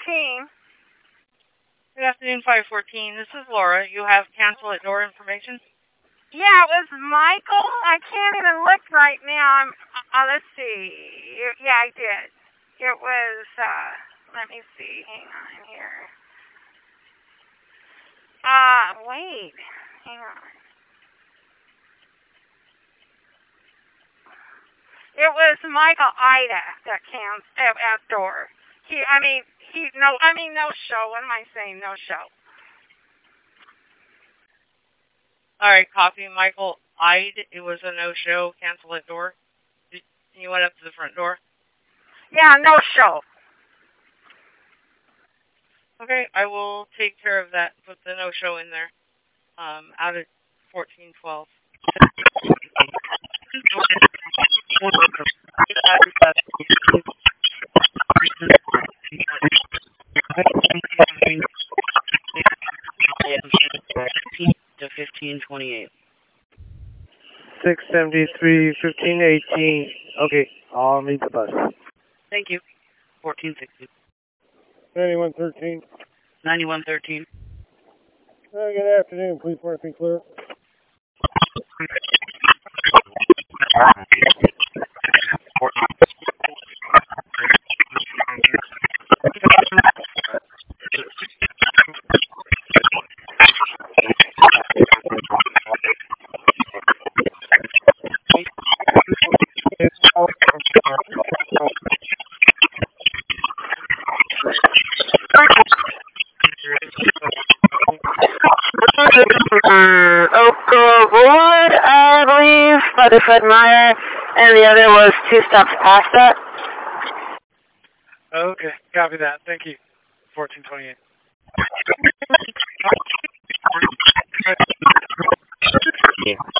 514. Good afternoon, 514. This is Laura. You have cancel at door information? Yeah, it was Michael. I can't even look right now. Let's see. Yeah, I did. It was, let me see. Hang on here. Wait. Hang on. It was Michael Ida that canceled at door. No show. What am I saying? No show. All right, copy. Michael Ide. It was a no-show. Cancel at door. You went up to the front door? Yeah, no show. Okay, I will take care of that. Put the no-show in there. Out of 1412. 1528. 673, 1518. Okay, I'll meet the bus. Thank you. 1460. 9113. 9113. Good afternoon. Please mark me clear. Oakwood, I believe, by the Fred Meyer, and the other was 2 stops past that. Okay, copy that. Thank you. 1428.